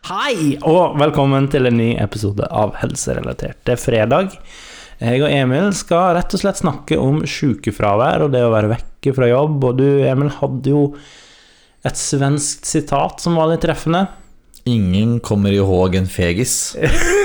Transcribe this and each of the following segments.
Hei, og velkommen til en ny episode av Helserelatert. Det fredag. Jeg og Emil skal rett og slett snakke om sykefravær og det å være vekke fra jobb. Og du, Emil, hadde jo et svensk sitat som var litt treffende. Ingen kommer ihåg en fegis.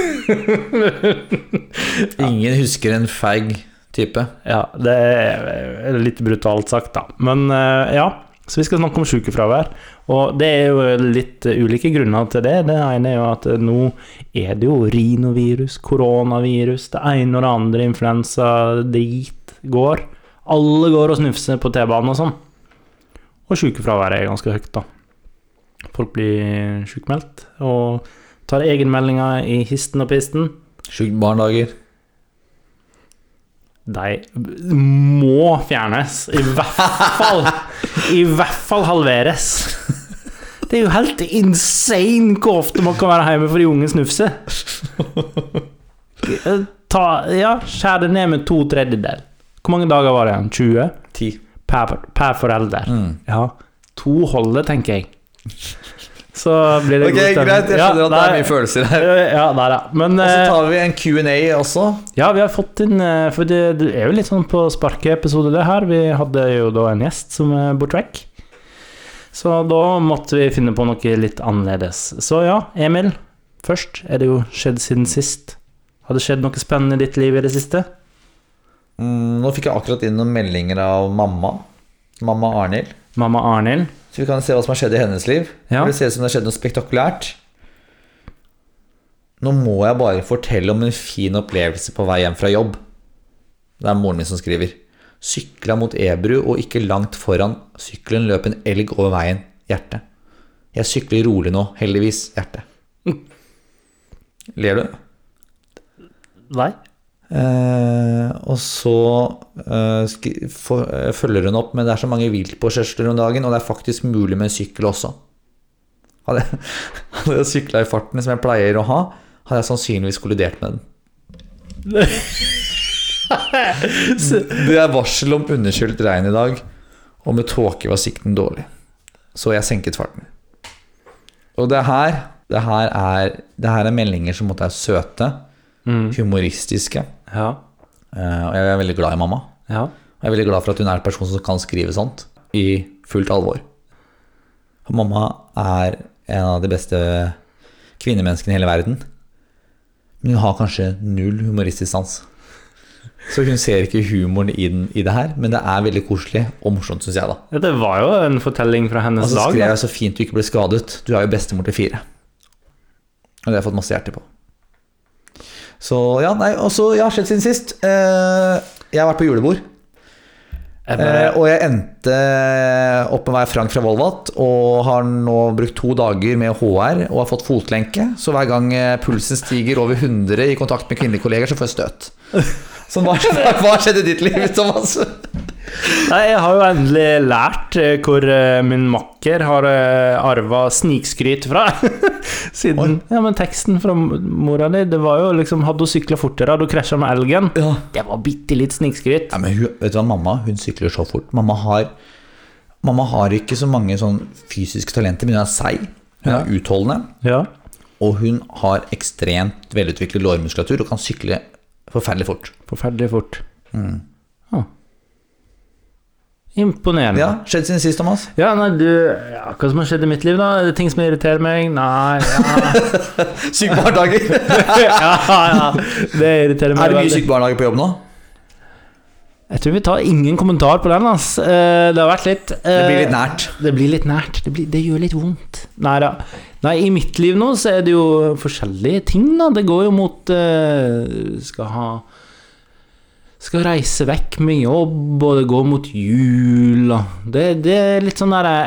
Ingen husker en feig type. Ja, det er litt brutalt sagt da. Men ja, så vi skal snakke om sykefravær. Og det er jo litt ulike grunner til det. Det ene er jo at nå er det jo rinovirus, koronavirus, det ene og det andre, influensa, drit går. Alle går og snufser på T-banen og sånn. Og sykefravær er ganske høyt da. Folk blir sykmeldt og tar egenmeldinger i histen og pisten. Sykbarndager. De må fjernes, i hvert fall halveres. Det er jo helt insane hvor ofte man kan være hjemme for de unge snufse. Skjær det ned med 2/3. Hvor mange dager var det igjen? 20? 10. Per forelder. Ja, 2 holder, tenker jeg. Så blir det ok, greit, jeg skjønner at det er mye følelser her. Ja, der. Men, og så tar vi en Q&A også. Ja, vi har fått inn, for det er jo litt sånn på sparkeepisode det her. Vi hadde jo da en gjest som er bortvekk. Så da måtte vi finne på noe litt annerledes. Så ja, Emil, først er det jo skjedd siden sist. Har det skjedd noe spennende i ditt liv i det siste? Nå fikk jeg akkurat inn noen meldinger av mamma Arnhild. Mamma Arnhild. Så vi kan se hva som har skjedd i hennes liv. Ja. Det ser ut som det har skjedd noe spektakulært. Nå må jeg bare fortelle om en fin opplevelse på vei hjem fra jobb. Det er moren min som skriver. Sykla mot Ebru, og ikke langt foran sykkelen løp en elg over veien. Hjerte. Jeg sykler rolig nå, heldigvis. Hjerte. Ler du? Nei. Og så følger hun opp med det er så mange viltpåkjørsler om dagen, og det er faktisk mulig med en sykkel også. Hadde jeg syklet i farten som jeg pleier å ha, hadde jeg sannsynligvis kollidert med den. Det er varsel om underskyldt regn i dag, og med tåke var sikten dårlig. Så jeg senket farten. Og det her er meldinger som måtte være søte, humoristiske. Ja. Og jeg er veldig glad i mamma. Ja. Jeg er veldig glad for at hun er en person som kan skrive sånt i fullt alvor. Og mamma er en av de beste kvinnemenneskene i hele verden. Men hun har kanskje 0 humoristisk sans. Så hun ser ikke humoren i det her, men det er veldig koselig og morsomt, synes jeg da. Ja, det var jo en fortelling fra hennes dag. Og så skrev jeg så fint du ikke ble skadet. Du er jo bestemor til 4. Og det har jeg fått masse hjerte på. Så ja, og så jeg har skjedd siden sist. Jeg har vært på julebord. Og jeg endte opp med å være Frank fra Volvat, og har nå brukt 2 dager med HR, og har fått fotlenke. Så hver gang pulsen stiger over 100 i kontakt med kvinnelige kolleger, så får jeg støt. Så hva skjedde i ditt liv, Thomas? Nei, jeg har jo endelig lært hvor min makker har arvet snikskryt fra. Siden, ja, men teksten fra mora di, det var jo liksom, hadde hun syklet fortere, hadde hun krasjet med elgen. Ja. Det var bitte litt snikskryt. Ja, men vet du hva, mamma, hun sykler så fort. Mamma har ikke så mange sånn fysiske talenter, men hun er seig. Hun er utholdende. Ja. Og hun har ekstremt velutviklet lårmuskulatur og kan sykle forferdelig fort. Forferdelig fort. Imponerende. Ja, skjedd siden sist, Thomas? Ja, nei, hva som har skjedd i mitt liv da? Det er ting som irriterer meg. Nei, ja. Sykbarndager. ja, det irriterer meg. Er det mye sykbarndager på jobb nå? Jeg tror vi tar ingen kommentar på den, ass. Det har vært litt... det blir litt nært. Det blir litt nært. Det gjør litt vondt. Nei, i mitt liv nå så er det jo forskjellige ting da. Det går jo mot... skal reise vekk med jobb, og det går mot jul. Det er litt sånn der...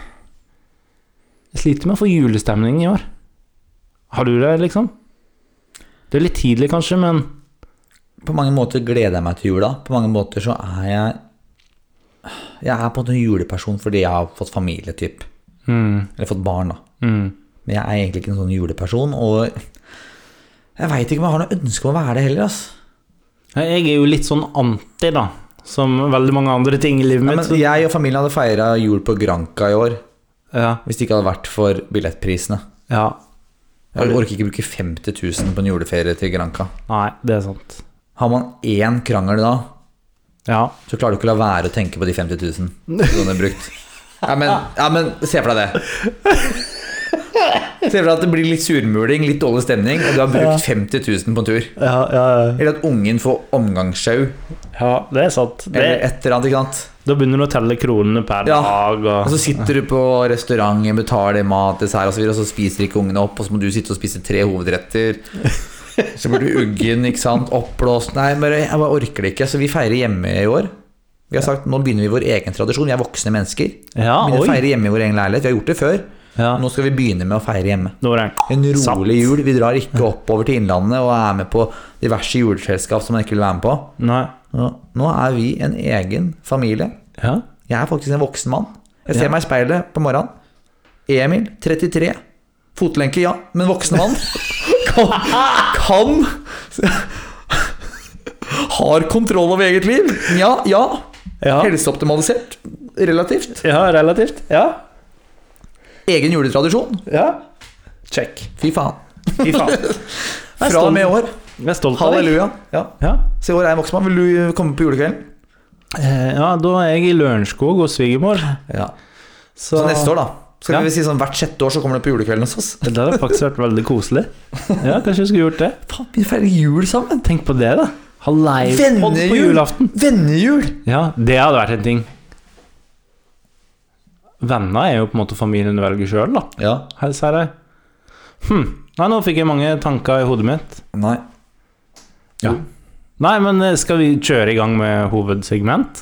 Jeg sliter med å få julestemning i år. Har du det, liksom? Det er litt tidlig, kanskje, men... På mange måter gleder jeg meg til jula. På mange måter så er jeg er på en juleperson fordi jeg har fått familie, typ. Eller fått barn, da. Men jeg er egentlig ikke en sånn juleperson, og jeg vet ikke om jeg har noe ønske om å være det heller, ass. Jeg er jo litt sånn anti da, som veldig mange andre ting i livet mitt. Men jeg og familien hadde feiret jul på Granca i år, hvis det ikke hadde vært for billettprisene. Ja. Jeg orker ikke bruke 50 000 på en juleferie til Granca. Nei, det er sant. Har man én krangel da, Ja. så klarer du ikke å la være å tenke på de 50 000 kroner brukt. Ja, men se for deg det. Se for deg at det blir litt surmuling, litt dårlig stemning, og du har brukt 50 000 på en tur. Ja. Eller at ungen får omgangssjau, Ja, det er sant. eller et eller annet, ikke sant? Da begynner du å telle kronene per Ja. dag. Og så sitter du på restauranten, betaler mat, dessert og så videre, og så spiser ikke ungene opp, og så må du sitte og spise 3 hovedretter. Så blir du uggen, ikke sant, oppblåst. Nei, jeg bare orker det ikke. Så vi feirer hjemme i år. Vi har sagt, nå begynner vi vår egen tradisjon. Vi er voksne mennesker. Ja, Vi begynner å oi. feire hjemme i vår egen leilighet. Vi har gjort det før. Ja. Nå skal vi begynne med å feire hjemme. Nå er det En rolig Sant. jul. Vi drar ikke oppover til Innlandet og er med på diverse juleselskap som man ikke vil være med på. Nei. Nå er vi en egen familie. Ja. Jeg er faktisk en voksen mann. Jeg ser Ja. meg i speilet på morgenen. Emil, 33. Fotlenke, ja, men voksen mann. Kan Har kontroll over eget liv. Ja. Ja. Helseoptimalisert. Relativt. Ja, relativt. Ja. Egen juletradisjon. Ja. Check. Fy faen. Fy faen. Jeg er Fra og med i år. Jeg er stolt av deg. Halleluja. Ja. Ja. Så i år er jeg voksen mann. Vil du komme på julekvelden? Ja, da er jeg i Lørenskog hos svigermor. Ja. Så neste år, da. Skal Ja. vi si sånn hvert 6. år så kommer du på julekvelden hos oss? Det hadde faktisk vært veldig koselig. Ja, kanskje vi skulle gjort det. Faen, vi feirer jul sammen. Tenk på det, da. Ha livepod på Vennejul. julaften. Vennejul. Ja, det hadde vært en ting. Venner er jo på en måte familien du velger sjøl, da. Ja. Her sier jeg. Nei, nå fikk jeg mange tanker i hodet mitt. Nei. Ja. Nei, men skal vi kjøre i gang med hovedsegment?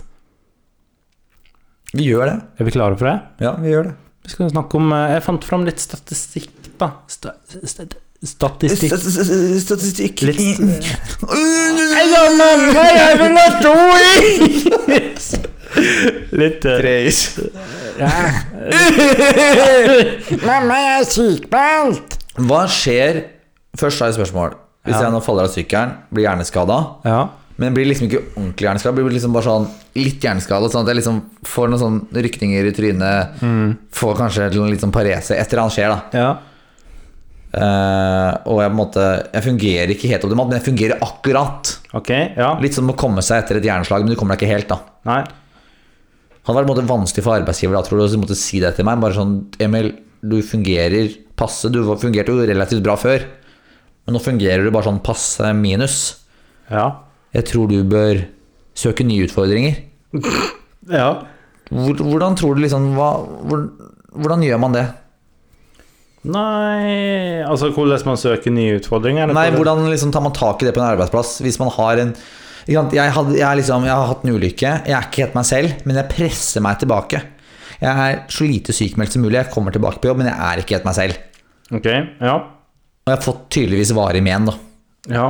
Vi gjør det. Er vi klare for det? Ja, vi gjør det. Vi skal snakke om Jeg fant fram litt statistikk, da. Statistikk. Statistikk. Litt Jeg vil ha to Litt Treis. Mamma, jeg er sykmeldt! Hva skjer? Først har jeg et spørsmål. Hvis Ja. jeg nå faller av sykkelen, blir hjerneskada, Ja. men blir liksom ikke ordentlig hjerneskada, blir liksom bare sånn litt hjerneskada, sånn at jeg liksom får noen sånn rykninger i trynet, får kanskje litt sånn parese, et eller annet skjer da. Ja. Og jeg på en måte jeg fungerer ikke helt optimalt, men jeg fungerer akkurat. Ok, ja. Litt som å komme seg etter et hjerneslag, men du kommer deg ikke helt da. Nei. Det hadde vært på en måte vanskelig for arbeidsgiver da, tror du, å måtte si det til meg. Bare sånn, Emil, du fungerer passe. Du fungerte jo relativt bra før, men nå fungerer du bare sånn passe minus. Ja. Jeg tror du bør søke nye utfordringer. Ja. Hvordan tror du liksom hvordan gjør man det? Nei Altså, hvordan man søker nye utfordringer? Nei, hvordan liksom tar man tak i det på en arbeidsplass? Hvis man har en ikke sant, jeg har hatt en ulykke. Jeg er ikke helt meg selv, men jeg presser meg tilbake. Jeg er så lite sykmeldt som mulig. Jeg kommer tilbake på jobb, men jeg er ikke helt meg selv. Ok, ja. Og jeg har fått tydeligvis varig men da. Ja.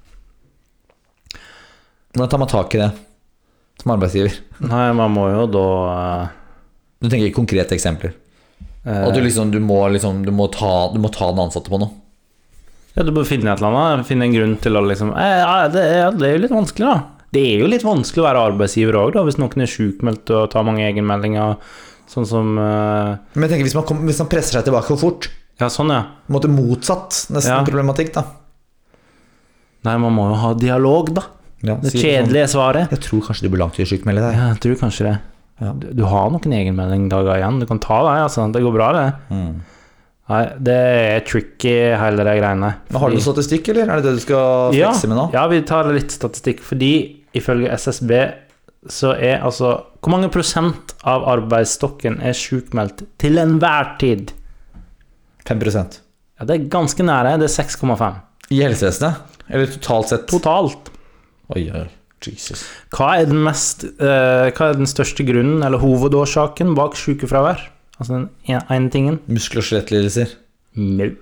Hvordan tar man tak i det som arbeidsgiver? Nei, man må jo da Du tenker ikke konkrete eksempler. Og du må ta den ansatte på noe. Ja, du bør finne et eller annet. Finne en grunn til å liksom det er jo litt vanskelig, da. Det er jo litt vanskelig å være arbeidsgiver òg, hvis noen er sjukmeldt og tar mange egenmeldinger. Sånn som Men jeg tenker hvis man presser seg tilbake for fort, Ja, sånn, ja. på en måte motsatt nesten Ja. problematikk da. Nei, man må jo ha dialog, da. Ja, Det si sånn, kjedelige svaret. jeg tror kanskje du bør langt til å sykmelde deg. Ja, jeg tror kanskje det. Ja. Du har noen egenmeldingdager igjen. Du kan ta det, altså. Det går bra, det. Nei, det er tricky, hele de greiene. Men har du noe statistikk, eller? Er det det du skal flekse med nå? Ja, vi tar litt statistikk. Fordi ifølge SSB så er altså hvor mange prosent av arbeidsstokken er sjukmeldt til enhver tid? 5%. Ja, det er ganske nære. Det er 6,5. I helsevesenet? Eller totalt sett? Totalt. Oi, Jesus. Hva er den største grunnen, eller hovedårsaken, bak sykefravær? Altså den ene tingen? Muskel- og skjelettlidelser. Nope.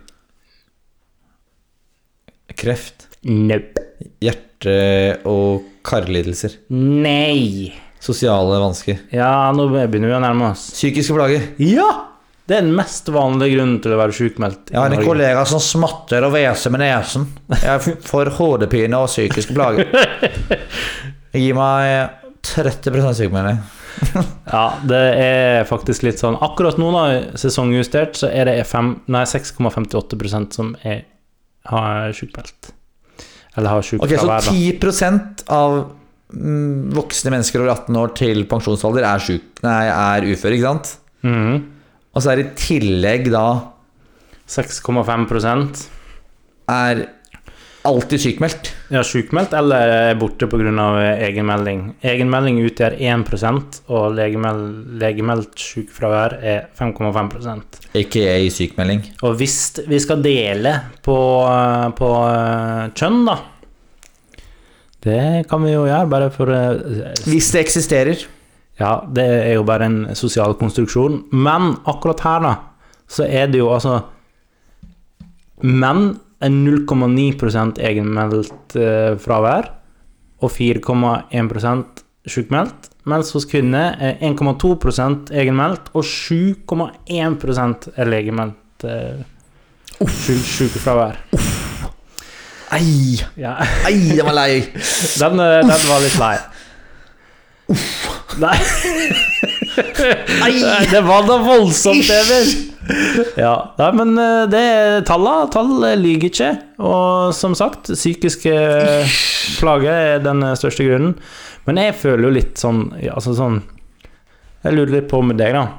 Kreft. Nope. Hjerte- og karlidelser. Nei. Sosiale vansker. Ja, nå begynner vi å nærme oss. Psykiske plager. Ja! Det er den mest vanlige grunnen til å være sjukmeldt. Jeg har en kollega som smatter og hveser med nesen. Jeg får hodepine og psykiske plager. Gi meg 30% sykemelding. Ja, det er faktisk litt sånn. Akkurat nå da, sesongjustert, så er det 6,58% som har sykmeldt. Eller har sykefravær. Ok, så 10% av voksne mennesker over 18 år til pensjonsalder er ufør, ikke sant? Og så er det i tillegg da 6,5% er alltid sykmeldt. Ja, sykmeldt eller borte på grunn av egenmelding. Egenmelding utgjør 1%, og legemeldt sykefravær er 5,5%. A.k.a. sykmelding. Og hvis vi skal dele på kjønn da, det kan vi jo gjøre, bare for Hvis det eksisterer. Ja, det er jo bare en sosial konstruksjon. Men akkurat her da, så er det jo altså menn er 0,9% egenmeldt fravær og 4,1% sykmeldt, mens hos kvinner er 1,2% egenmeldt og 7,1% er legemeldt sykefravær. Ei, Ja. den var lei. Den var litt lei. Nei. Det var da voldsomt, Emil. Ja, nei, men tall lyger ikke. Og som sagt, psykiske plager er den største grunnen. Men jeg føler jo litt sånn, altså sånn, jeg lurer litt på med deg da.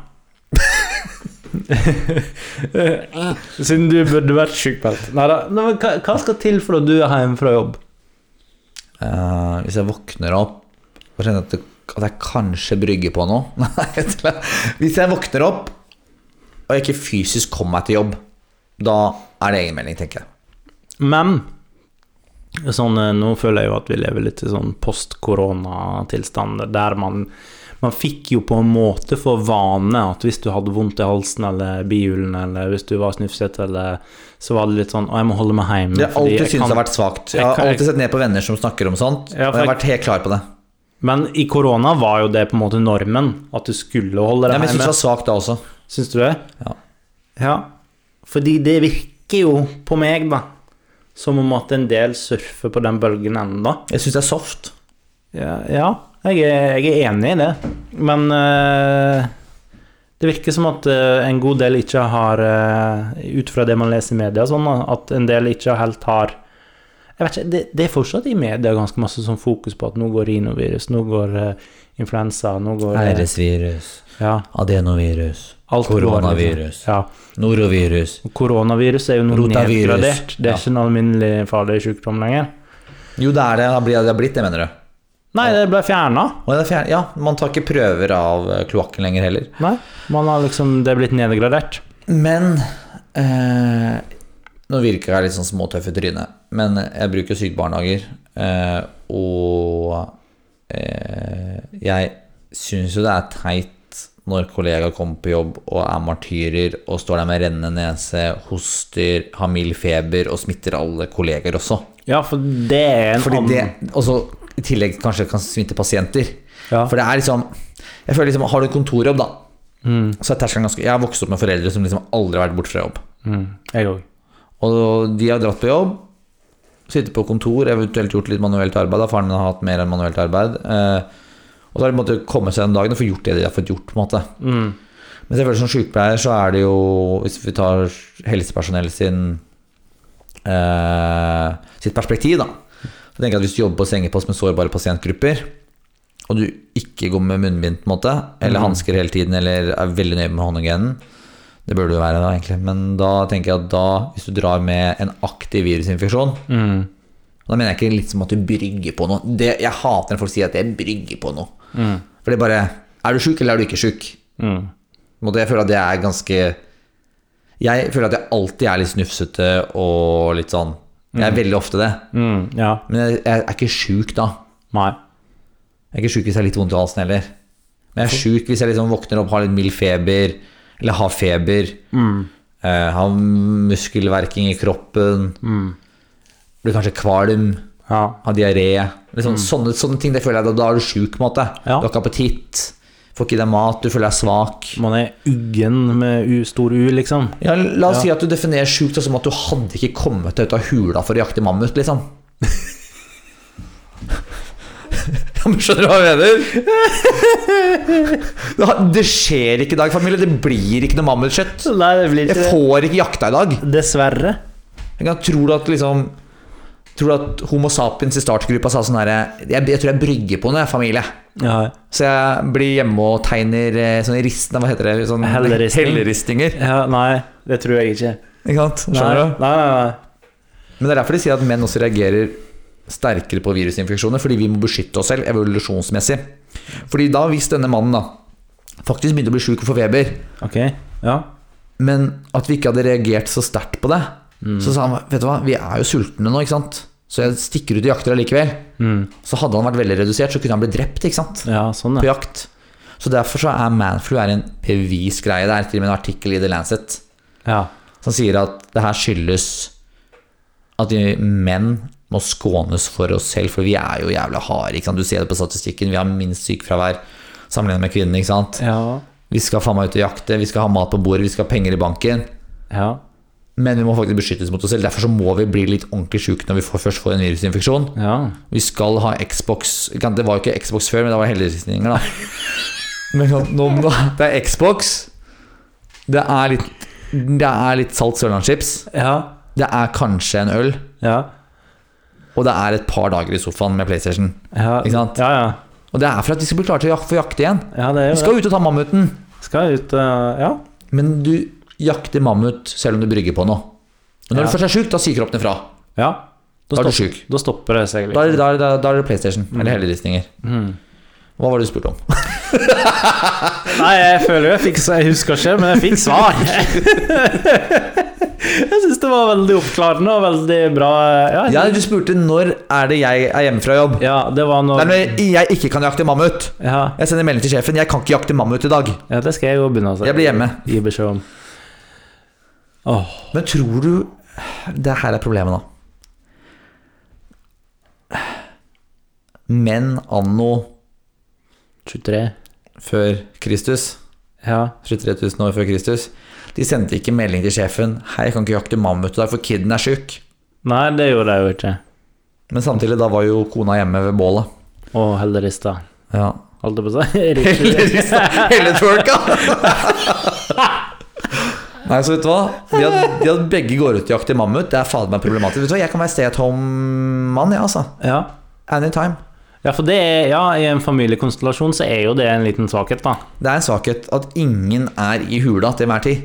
Siden du burde vært sykmeldt. Neida, men hva skal til for at du er hjemme fra jobb? Hvis jeg våkner opp og kjenner at jeg kanskje brygger på noe. Hvis jeg våkner opp og ikke fysisk kommer meg til jobb, da er det egenmelding, tenker jeg. Men sånn, nå føler jeg jo at vi lever litt i sånn post-korona-tilstand, der man fikk jo på en måte for vane at hvis du hadde vondt i halsen eller bihulen, eller hvis du var snufset, eller så var det litt sånn, jeg må holde meg hjemme. Det har alltid syntes det har vært svagt. Jeg har alltid sett ned på venner som snakker om sånt, og jeg har vært helt klar på det. Men i korona var jo det på en måte normen, at du skulle holde deg hjemme. Men jeg synes det var svagt da også. Synes du det? Ja. Ja, fordi det virker jo på meg da, som om at en del surfer på den bølgen enda. Jeg synes det er soft. Ja, jeg er enig i det. Men det virker som at en god del ikke har, ut fra det man leser i media, sånn, at en del ikke helt har, jeg vet ikke, det er fortsatt i media ganske masse sånn fokus på at nå går rhinovirus, nå går influensa, nå går RS-virus, ja, adenovirus, koronavirus, ja, norovirus. Koronavirus er jo noe Rotavirus. nedgradert. Det er ikke en alminnelig farlig sykdom lenger. Jo, det er det. Det har blitt det, mener du? Nei, det ble fjernet. Ja, man tar ikke prøver av kloakken lenger heller. Nei, det er blitt nedgradert. Men nå virker jeg litt sånn småtøff i trynet, men jeg bruker sykebarnehager, og jeg synes jo det er teit når kollegaer kommer på jobb og er martyrer og står der med rennende nese, hoster, har mild feber og smitter alle kollegaer også. Ja, for det er en annen... Og så i tillegg kanskje kan smitte pasienter. Ja. For det er liksom, jeg føler liksom, har du kontorjobb da, så er terskelen ganske, jeg har vokst opp med foreldre som liksom aldri har vært bort fra jobb. Jeg også. Og de har dratt på jobb, sitter på kontor, eventuelt gjort litt manuelt arbeid, da faren min har hatt mer enn manuelt arbeid, og så har de måttet komme seg den dagen og få gjort det de har fått gjort på en måte. Men selvfølgelig som sykepleier så er det jo, hvis vi tar helsepersonell sitt perspektiv da, så tenker jeg at hvis du jobber på sengepost med sårbare pasientgrupper, og du ikke går med munnbind på en måte, eller hansker hele tiden, eller er veldig nøye med håndhygienen, det bør du jo være da egentlig, men da tenker jeg at da, hvis du drar med en aktiv virusinfeksjon, da mener jeg ikke litt som at du brygger på noe. Jeg hater når folk sier at jeg brygger på noe. For det er bare, er du syk eller er du ikke syk? Jeg føler at det er ganske, jeg føler at jeg alltid er litt snufsete og litt sånn, jeg er veldig ofte det. Ja. Men jeg er ikke syk da. Nei. Jeg er ikke syk hvis jeg har litt vondt i halsen heller. Men jeg er syk hvis jeg liksom våkner opp, har litt mild feber, eller har feber, har muskelverking i kroppen, blir kanskje kvalm, har diaré, liksom, sånne ting, det føler jeg, da er du syk på en måte. Du har ikke appetitt, får ikke deg mat, du føler deg svak. Man er uggen med stor U, liksom. Ja, la oss si at du definerer sykt som at du hadde ikke kommet ut av hula for å jakte mammut, liksom. Ja, men skjønner du hva jeg mener? Det skjer ikke i dag, familie. Det blir ikke noe mammutkjøtt. Nei, det blir ikke Jeg får ikke jakta i dag. Dessverre. Tror du at Homo sapiens i startgruppa sa sånn her jeg tror jeg brygger på noe, familie. Ja. Så jeg blir hjemme og tegner sånne hva heter det? Sånn helleristninger. Ja, nei, det tror jeg ikke. Ikke sant? Skjønner du? Nei. Men det er derfor de sier at menn også reagerer sterkere på virusinfeksjoner, fordi vi må beskytte oss selv evolusjonsmessig. Fordi da, hvis denne mannen da faktisk begynte å bli syk og få feber, Ok, ja. men at vi ikke hadde reagert så sterkt på det, så sa han, vet du hva, vi er jo sultne nå, ikke sant? Så jeg stikker ut og jakter allikevel. Så hadde han vært veldig redusert, så kunne han bli drept, ikke sant? Ja, sånn På jakt. Så derfor så manflu en bevisgreie. Det til og med en artikkel i The Lancet Ja. som sier at det her skyldes at menn må skånes for oss selv, for vi er jo jævla harde, ikke sant? Du ser det på statistikken, vi har minst sykefravær sammenlignet med kvinnen, ikke sant? Ja. Vi skal faen meg ut og jakte, vi skal ha mat på bordet, vi skal ha penger i banken, Ja. men vi må faktisk beskyttes mot oss selv. Derfor så må vi bli litt ordentlig syke når vi først får en virusinfeksjon. Ja. Vi skal ha Xbox. Det var jo ikke Xbox før, men det var helleristninger da. Men nå, det er Xbox. Det er litt salt sørlandschips. Ja. Det er kanskje en øl. Ja. Og det er et par dager i sofaen med PlayStation. Ja. Ikke sant? Ja. Og det er for at vi skal bli klare til å få jakte igjen. Ja, det er jo Vi skal ut og ta mammuten. Skal ut, ja. Men du jakter mammut selv om du brygger på noe. Men når du først er syk, da sier kroppen ifra. Ja. Da er du syk. Da stopper det seg litt. Da er det PlayStation eller helleristninger. Hva var det du spurte om? Nei, jeg føler jeg husker ikke, men jeg fikk svar. Jeg synes det var veldig oppklarende og veldig bra. Ja, du spurte når er det jeg er hjemme fra jobb. Ja, det var når Nei, jeg ikke kan jakte mammut. Ja. Jeg sender melding til sjefen, jeg kan ikke jakte mammut i dag. Ja, det skal jeg jo begynne å si. Jeg blir hjemme. Gi beskjed om. Men tror du det her er problemet da? Menn anno 23. før Kristus, Ja. 23 000 år før Kristus, de sendte ikke melding til sjefen, hei, jeg kan ikke jakte mammut i dag, for kiden er syk. Nei, det gjorde jeg jo ikke. Men samtidig, da var jo kona hjemme ved bålet. Og hellerista. Ja. Holdt det på seg? Hele twerka! Nei, så vet du hva? De hadde begge går ut i jakt i mammut. Det er fader meg problematisk. Vet du hva, jeg kan være stay-at-home-mann, ja, altså. Ja. Anytime. Ja, for det er, ja, i en familiekonstellasjon så er jo det en liten svakhet da. Det er en svakhet at ingen er i hula til hver tid.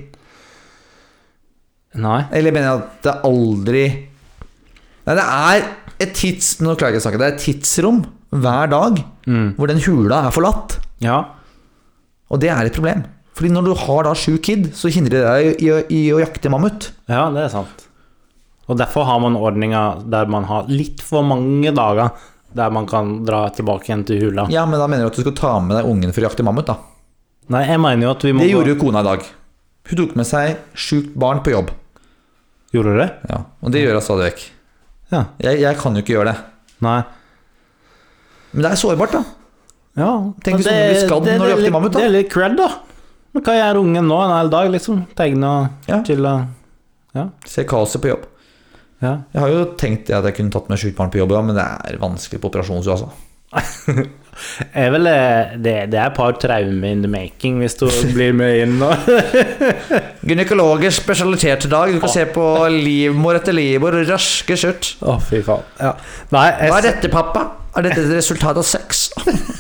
Nei. Eller mener jeg at det aldri... Nei, det er et nå klarer jeg ikke å snakke, det er et tidsrom hver dag hvor den hula er forlatt. Ja. Og det er et problem. Fordi når du har da 7 kid, så hindrer det deg i å jakte mammut. Ja, det er sant. Og derfor har man ordninger der man har litt for mange dager der man kan dra tilbake igjen til hula. Ja, men da mener du at du skal ta med deg ungen for å jakte mammut da? Nei, jeg mener jo at vi må... Det gjorde jo kona i dag. Hun tok med seg sykt barn på jobb. Gjorde du det? Ja, og det gjør jeg stadig vekk. Ja. Jeg kan jo ikke gjøre det. Nei. Men det er sårbart da. Ja. Tenk hvis ungen blir skadd når du jakter mammut da. Det er litt cred da. Men hva gjør ungen nå en hel dag liksom? Tegne og chille. Ja. Se kaoset på jobb. Ja. Jeg har jo tenkt at jeg kunne tatt med sykt barn på jobb, ja, men det er vanskelig på operasjonsstua altså. Det er et par traumer in the making hvis du blir med inn nå. Gynekologisk spesialitet i dag. Du kan se på livmor etter livmor, raske skjørt. Å, fy faen. Ja. Nei, hva er dette, pappa? Er dette et resultat av sex?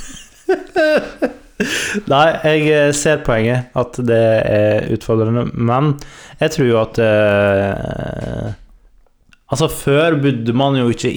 Nei, jeg ser poenget at det er utfordrende, men jeg tror jo at altså før bodde man jo ikke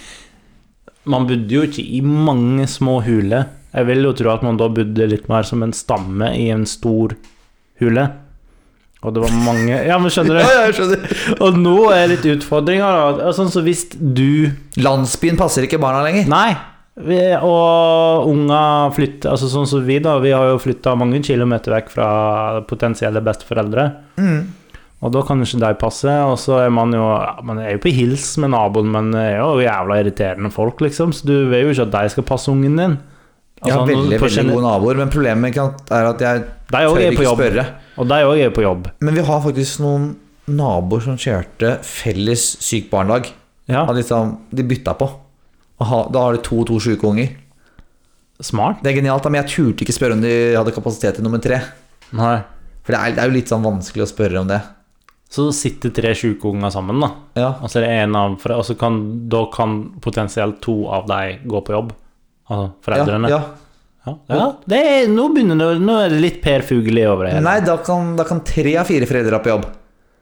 i mange små huler. Jeg vil jo tro at man da bodde litt mer som en stamme i en stor hule. Og det var mange... Ja, men skjønner du? Ja, jeg skjønner. Og nå er det litt utfordringer da. Sånn så hvis du... Landsbyen passer ikke barna lenger. Nei, og unger flytter, altså sånn som vi da, vi har jo flyttet mange kilometer vekk fra potensielle besteforeldre. Og da kan ikke de passe, og så er man er jo på hils med naboen, men det er jo jævla irriterende folk liksom, så du vil jo ikke at de skal passe ungen din. Altså, jeg har veldig gode naboer, men problemet er at jeg tør ikke spørre. Og de også er på jobb. Men vi har faktisk noen naboer som kjørte felles syk barndag. Ja. De bytta på. Da har de 2 syke unger. Smart. Det er genialt, da, men jeg turte ikke spørre om de hadde kapasitet til nummer 3. Nei. For det er jo litt sånn vanskelig å spørre om det. Så sitter 3 syke unger sammen da. Ja. Og så er det en av og så da kan potensielt 2 av dem gå på jobb. Altså foreldrene. Ja. Ja. Nå er det litt Per Fugelli over det hele. Nei, da kan 3 av 4 foreldre på jobb.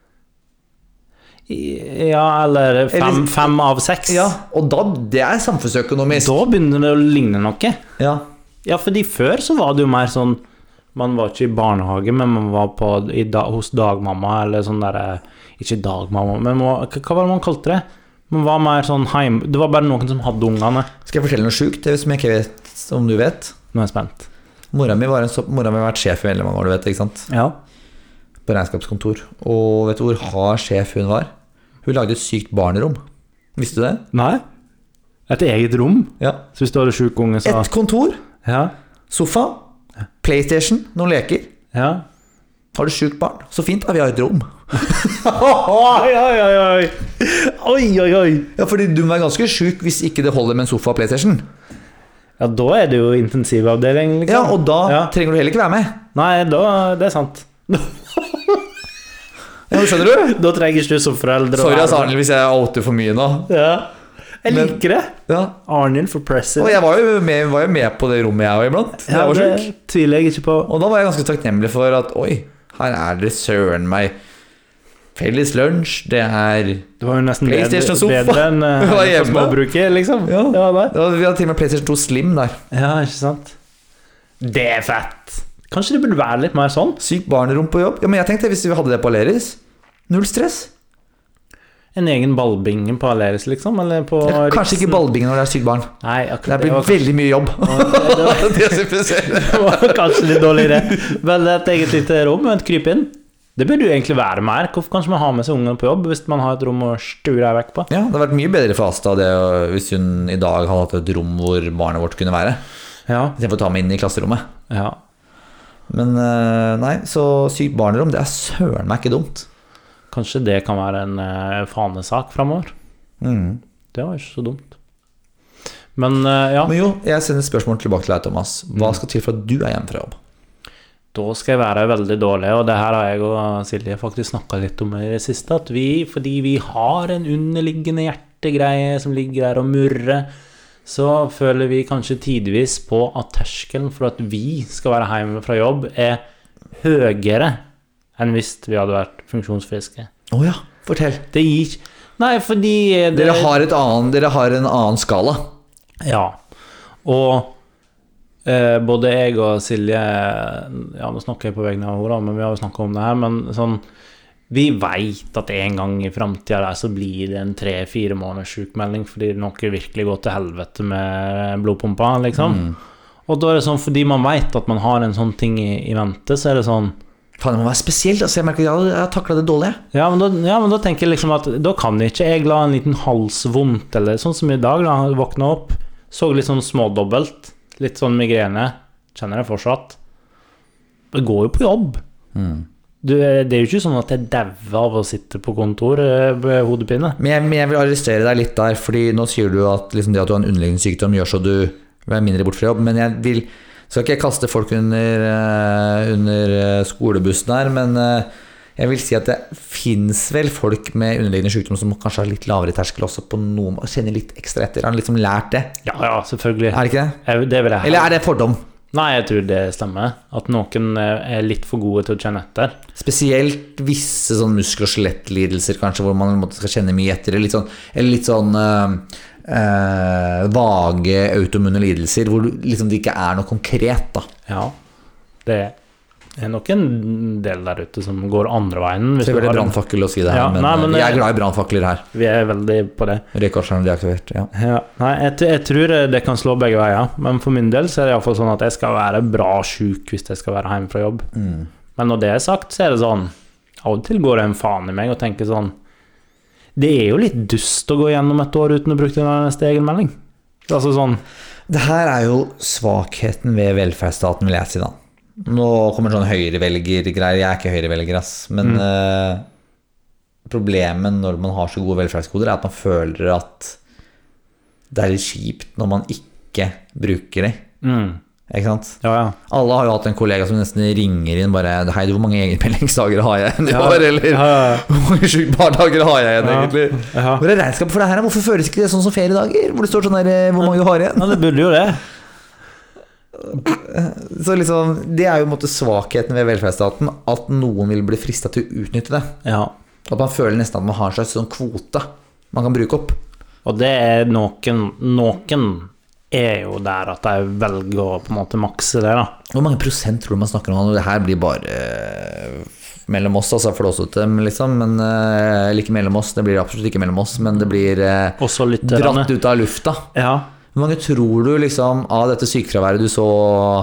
Ja, eller 5 av 6. Ja, og det er samfunnsøkonomisk. Da begynner det å ligne noe. Ja. Ja, fordi før så var det jo mer sånn, man var ikke i barnehage, men man var hos dagmamma, eller sånn der, ikke dagmamma, men hva var det man kalte det? Man var mer sånn det var bare noen som hadde ungene. Skal jeg fortelle noe sykt, det som jeg ikke vet, om du vet? Nå er jeg spent. Mora mi har vært sjef i veldig mange år, du vet, ikke sant? Ja. På regnskapskontor. Og vet du hvor hard sjef hun var? Hun lagde et sykt barnerom. Visste du det? Nei. Et eget rom? Ja. Så hvis du hadde syk unge, så... Et kontor, Ja. sofa, Playstation, noen leker. Ja. Har du sykt barn? Så fint, da, vi har et rom. Oi. Ja, fordi du må være ganske syk hvis ikke det holder med en sofa og Playstation. Ja, da er det jo intensivavdeling, liksom. Ja, og da trenger du heller ikke være med. Nei, det er sant. Ja, skjønner du? Da trenger du som forelder. Sorry, Arnhild, hvis jeg outer for mye nå. Ja. Jeg liker det. Ja. Arnhild for president. Og jeg var jo med på det rommet jeg var iblant. Ja, Jeg var syk. det tviler jeg ikke på. Og da var jeg ganske takknemlig for at oi, her er det søren meg felles lunsj, det er Det var jo nesten PlayStation og sofa. bedre enn Jeg var hjemme. småbruket, liksom. Ja. Nei. Vi hadde til og med PlayStation 2 Slim der. Ja, ikke sant? Det er fett. Kanskje det burde være litt mer sånn? Sykt barnerom på jobb. Ja, men jeg tenkte hvis vi hadde det på Aleris, null stress. En egen ballbinge på Aleris, liksom? Eller på Kanskje ikke ballbingen når det er sykt barn. Nei, Det akkurat blir veldig mye jobb. Det var kanskje litt dårlig idé. Vel, et eget lite rom, et kryp inn. Det burde jo egentlig være mer. Hvorfor kan ikke man ha med seg ungene på jobb hvis man har et rom å sture deg vekk på? Ja, det hadde vært mye bedre for Asta det, hvis hun i dag hadde hatt et rom hvor barnet vårt kunne være. Ja. I stedet for å ta meg inn i klasserommet. Ja. Men nei, så sykt barnerom, det er søren meg ikke dumt. Kanskje det kan være en fanesak fremover. Det var ikke så dumt. Men ja, Men jo, jeg sender et spørsmål tilbake til deg, Thomas. Hva skal til for at du er hjemme fra jobb? da skal jeg være veldig dårlig, og det her har jeg og Silje faktisk snakket litt om i det siste, at fordi vi har en underliggende hjertegreie som ligger der og murrer, så føler vi kanskje tidvis på at terskelen for at vi skal være hjemme fra jobb er høyere enn hvis vi hadde vært funksjonsfriske. Åja, fortell. Det gir ikke... Nei, fordi... Dere har en annen skala. Ja, og både jeg og Silje, ja, nå snakker jeg på vegne av henne, men vi har jo snakket om det her, men sånn, vi vet at en gang i fremtiden der så blir det en 3-4 måneders sykmelding, fordi noe virkelig går til helvete med blodpumpa, liksom. Og da er det sånn, fordi man vet at man har en sånn ting i vente, så er det sånn, Faen, det må være spesielt, altså jeg merker at jeg har taklet det dårlig. ja, men da tenker jeg liksom at da kan ikke jeg la en liten halsvondt, eller sånn som i dag, da jeg våknet opp, så litt sånn smådobbelt, litt sånn migrene, kjenner jeg fortsatt. Det går jo på jobb. Det er jo ikke sånn at jeg dauer av å sitte på kontor med hodepine. Men jeg vil arrestere deg litt der, fordi nå sier du at liksom det at du har en underliggende sykdom gjør så du er mindre bort fra jobb, men jeg skal ikke kaste folk under skolebussen her, men jeg vil si at det finnes vel folk med underliggende sykdom som kanskje har litt lavere terskel også på noen, og kjenner litt ekstra etter. Har liksom lært det? Ja, selvfølgelig. Er det ikke det? Det vil jeg ha. Eller er det fordom? Nei, jeg tror det stemmer. At noen er litt for gode til å kjenne etter. Spesielt visse sånn muskel- og skjelettlidelser kanskje, hvor man skal kjenne mye etter, eller litt sånn vage autoimmune lidelser, hvor liksom det ikke er noe konkret da. Ja, det er nok en del der ute som går andre veien. Så det er brannfakkel å si det her, Ja, men jeg er glad i brannfakler her. Vi er veldig på det. Røykarseren deaktivert, ja. Ja, nei, jeg tror det kan slå begge veier, men for min del så er det i hvert fall sånn at jeg skal være bra syk hvis jeg skal være hjemme fra jobb. Men når det er sagt, så er det sånn, av og til går det en faen i meg og tenker sånn, det er jo litt dust å gå gjennom et år uten å bruke den neste egenmelding. Altså sånn. Det her er jo svakheten ved velferdsstaten, vil jeg si da. Nå kommer sånn høyrevelger-greier, jeg er ikke høyrevelger, men problemet når man har så gode velferdskoder er at man føler at det er litt kjipt når man ikke bruker det. Ikke sant? Ja. Alle har jo hatt en kollega som nesten ringer inn bare hei, hvor mange egenmeldingsdager har jeg igjen i år? Eller hvor mange sykebardager har jeg igjen, egentlig? Hvor er regnskapet for det her? Hvorfor føles ikke det sånn som feriedager? Hvor det står sånn der, hvor mange du har igjen? Ja, det burde jo det. Så liksom, det er jo en måte svakheten ved velferdsstaten, at noen vil bli fristet til å utnytte det. Ja. At man føler nesten at man har en slags sånn kvote man kan bruke opp. Og det er noen er jo der at de velger å på en måte makse det da. Hvor mange prosent tror du man snakker om? Og det her blir bare mellom oss, altså flåsete liksom, men eller ikke mellom oss, det blir absolutt ikke mellom oss, men det blir dratt ut av lufta. Ja. Hvor mange tror du liksom av dette sykefraværet du så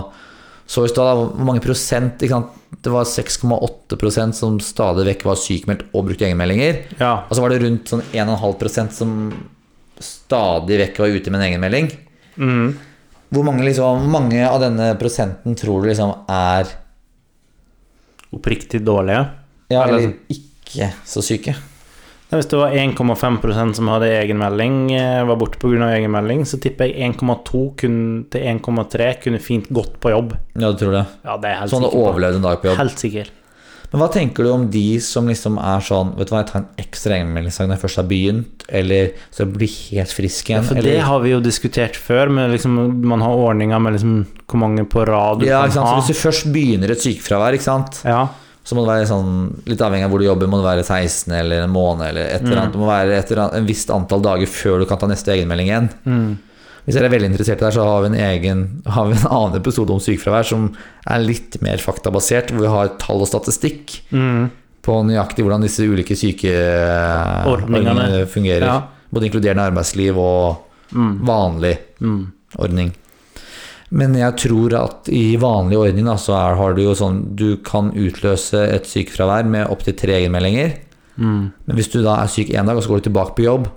i stad, hvor mange prosent, ikke sant? Det var 6,8% som stadig vekk var sykmeldt og brukte egenmeldinger. Ja. Og så var det rundt sånn 1,5% som stadig vekk var ute med en egenmelding. Hvor mange av denne prosenten tror du liksom er oppriktig dårlige? Ja, eller ikke så syke? Hvis det var 1,5% som hadde egenmelding, var borte på grunn av egenmelding, så tipper jeg 1,2 til 1,3 kunne fint gått på jobb. Ja, du tror det? Ja, det er helt sånn sikker å overleve en dag på jobb? Helt sikker. Men hva tenker du om de som liksom er sånn, vet du hva, jeg tar en ekstra egenmeldingsdag når jeg først har begynt, eller så jeg blir helt frisk igjen? Ja, for eller? det har vi jo diskutert før, men liksom, man har ordninger med liksom hvor mange på rad du ja, kan ha. Så hvis du først begynner et sykefravær, ikke sant? Ja. Så må det være sånn, litt avhengig av hvor du jobber, må det være 16 eller en måned eller et eller annet. Det må være etter en visst antall dager før du kan ta neste egenmelding igjen. Hvis dere er veldig interessert i det, så har vi en annen episode om sykefravær som er litt mer faktabasert, hvor vi har tall og statistikk på nøyaktig hvordan disse ulike sykeordningene fungerer. Ja. Både inkluderende arbeidsliv og vanlig ordning. Men jeg tror at i vanlig ordning da, så har du jo sånn, du kan utløse et sykefravær med opp til 3 egenmeldinger. Men hvis du da er syk en dag, og så går du tilbake på jobb,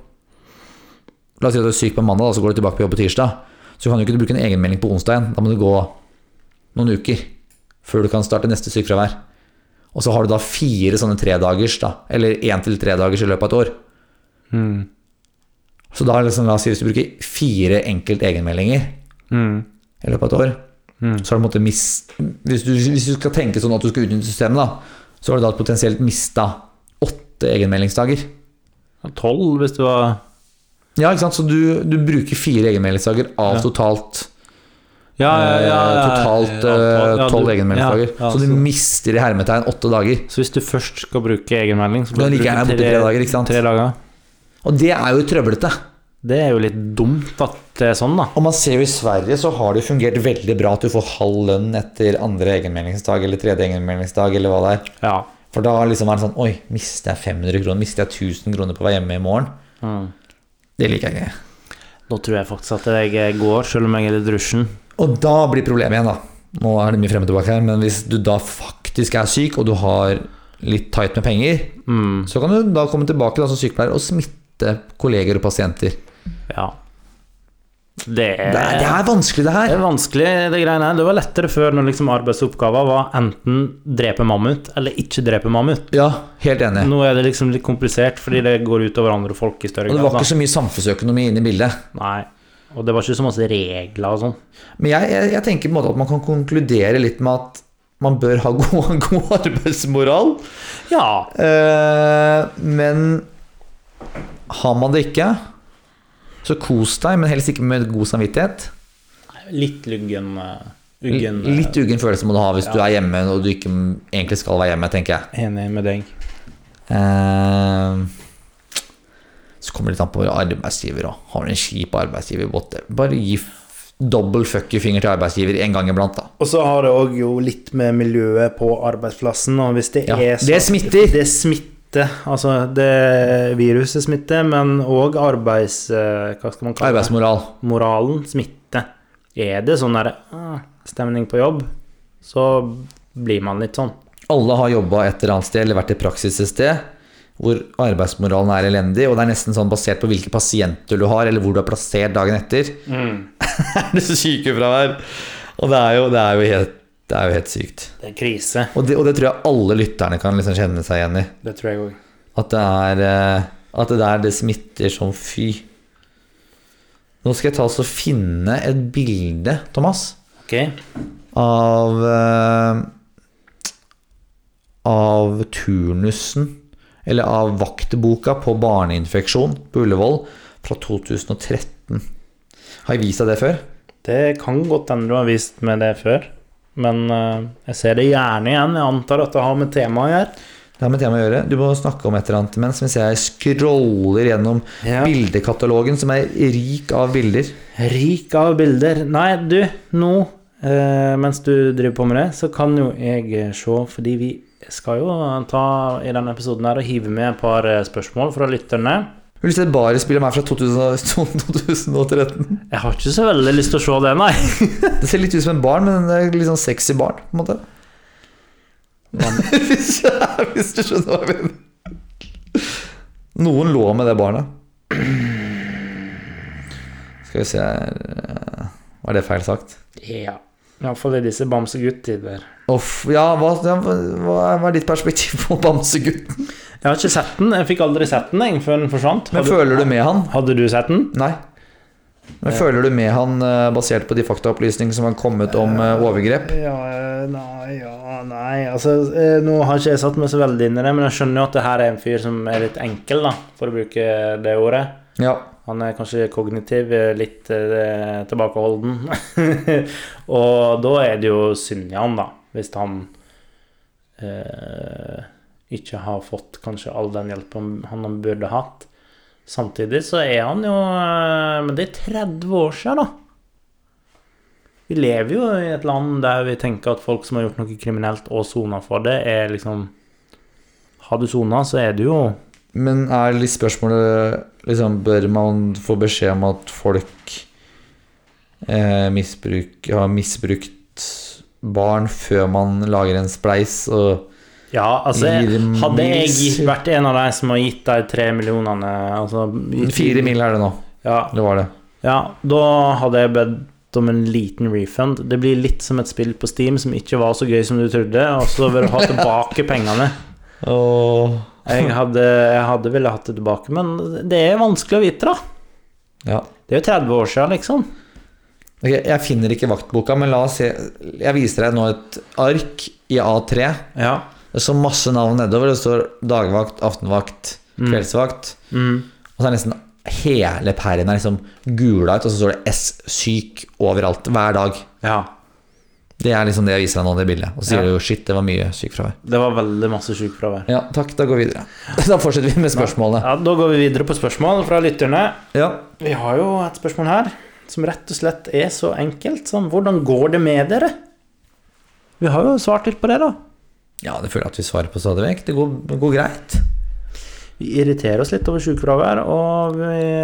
la oss si at du er syk på mandag, og så går du tilbake på jobb på tirsdag, så kan du ikke bruke en egenmelding på onsdagen. Da må du gå noen uker før du kan starte neste sykefravær. Og så har du da 4 sånne 3-dagers da, eller 1 til 3 dagers i løpet av et år. Så da liksom, la oss si hvis du bruker 4 enkelt egenmeldinger i løpet av et år, så har du måttet hvis du skal tenke sånn at du skal utnytte systemet da, så har du da potensielt mistet 8 egenmeldingsdager. 12 hvis du var... Ja, ikke sant? Så du bruker 4 egenmeldingsdager av totalt totalt 12 egenmeldingsdager. Så du mister i hermetegn 8 dager. Så hvis du først skal bruke egenmelding, så blir det like gjerne 3 dager, ikke sant? 3 dager. Og det er jo trøblete. Det er jo litt dumt at det er sånn da. Og man ser jo i Sverige så har det fungert veldig bra at du får halv lønn etter andre egenmeldingsdag eller tredje egenmeldingsdag eller hva det er. Ja. For da liksom er det sånn, oi, mister jeg 500 kroner, mister jeg 1000 kroner på vei hjemme i morgen. Det liker jeg ikke. Nå tror jeg faktisk at jeg går, selv om jeg er litt rushen. Og da blir problemet igjen da. Nå er det mye frem og tilbake her, men hvis du da faktisk er syk, og du har litt tight med penger, så kan du da komme tilbake da, som sykepleier og smitte kolleger og pasienter. Ja. Det er vanskelig det her. Det er vanskelig det greiene her. Det var lettere før når liksom arbeidsoppgaver var enten drepe mammut eller ikke drepe mammut. Ja, helt enig. Nå er det liksom litt komplisert fordi det går ut over andre folk i større grad. Og det var ikke så mye samfunnsøkonomi inne i bildet. Nei, og det var ikke så masse regler og sånn. Men jeg tenker på en måte at man kan konkludere litt med at man bør ha god arbeidsmoral. Ja. Men har man det ikke, så kos deg, men helst ikke med god samvittighet. Litt uggen Litt uggen følelse må du ha hvis du er hjemme og du ikke egentlig skal være hjemme, tenker jeg. Enig med deg. Så kommer det litt an på arbeidsgiver også. Har du en kjip arbeidsgiver, bare gi dobbelt fuck you finger til arbeidsgiver en gang iblant da. Og så har det også jo litt med miljøet på arbeidsplassen, og hvis det er så, det smitter. Det smitter. Altså det viruset smitter, men også hva skal man kalle det? Arbeidsmoral. Moralen smitter. Er det sånn der stemning på jobb, så blir man litt sånn. Alle har jobbet et eller annet sted, eller vært i praksis et sted, hvor arbeidsmoralen er elendig, og det er nesten sånn basert på hvilke pasienter du har, eller hvor du er plassert dagen etter. Det er så sykefravær. Og det er jo helt sykt. Det er krise. Og det tror jeg alle lytterne kan liksom kjenne seg igjen i. Det tror jeg også. At det smitter som fy. Nå skal jeg ta oss og finne et bilde, Thomas, Ok. av turnusen, eller av vaktboka på barneinfeksjon på Ullevål fra 2013. Har jeg vist deg det før? Det kan godt hende du har vist meg det før, men jeg ser det gjerne igjen. Jeg antar at det har med temaet å gjøre. Det har med tema å gjøre. Du må snakke om et eller annet mens jeg scroller gjennom bildekatalogen som rik av bilder. Rik av bilder. Nei, du, nå, mens du driver på med det, så kan jo jeg se, fordi vi skal jo ta i denne episoden her og hive med et par spørsmål fra lytterne. Vil du se et barespill av meg fra 2013? Jeg har ikke så veldig lyst til å se det, nei. Det ser litt ut som en barn, men det er litt sånn sexy barn, på en måte. Hvis du skjønner hva jeg mener. Noen lå med det barnet. Skal vi se her. Var det feil sagt? Ja, i hvert fall i disse bamsegutt-tider. Ja, hva er ditt perspektiv på bamsegutten? Jeg har ikke sett den, jeg fikk aldri sett den før den forsvant. Men føler du med han? Hadde du sett den? Nei. Men føler du med han basert på de faktaopplysningene som har kommet om overgrep? Nei, altså nå har ikke jeg satt meg så veldig inn i det, men jeg skjønner jo at det her er en fyr som er litt enkel da, for å bruke det ordet. Ja. Han er kanskje kognitiv, litt tilbakeholden. Og da er det jo synd i han da, hvis han ikke har fått kanskje all den hjelpen han burde hatt. Samtidig så er han jo, men det er 30 år siden da. Vi lever jo i et land der vi tenker at folk som har gjort noe kriminelt og sonet for det, er liksom, har du sonet så er det jo. Men er litt spørsmålet, liksom, bør man få beskjed om at folk har misbrukt barn før man lager en spleis og ja, altså, hadde jeg vært en av de som har gitt deg 3 millionene altså, 4 mil er det nå. Ja. Det var det. Ja, da hadde jeg bedt om en liten refund. Det blir litt som et spill på Steam som ikke var så gøy som du trodde, og så vil du ha tilbake pengene. Jeg hadde vel hatt det tilbake, men det er vanskelig å vite da. Ja. Det er jo 30 år siden, liksom. Okay, jeg finner ikke vaktboka, men la oss se. Jeg viser deg nå et ark i A3. Ja. Det er så masse navn nedover. Det står dagvakt, aftenvakt, kveldsvakt. Og så er nesten hele perien er liksom gula ut, og så står det S-syk overalt, hver dag. Ja. Det er liksom det jeg viser deg nå, det bildet. Og så sier du jo, shit, det var mye sykefravær. Det var veldig masse sykefravær. Ja, takk, da går vi videre. Da fortsetter vi med spørsmålene. Ja, da går vi videre på spørsmål fra lytterne. Ja. Vi har jo et spørsmål her, som rett og slett er så enkelt som, hvordan går det med dere? Vi har jo svart litt på det da. Ja, det føler jeg at vi svarer på stadig vekk. Det går greit. Vi irriterer oss litt over sykefravær, og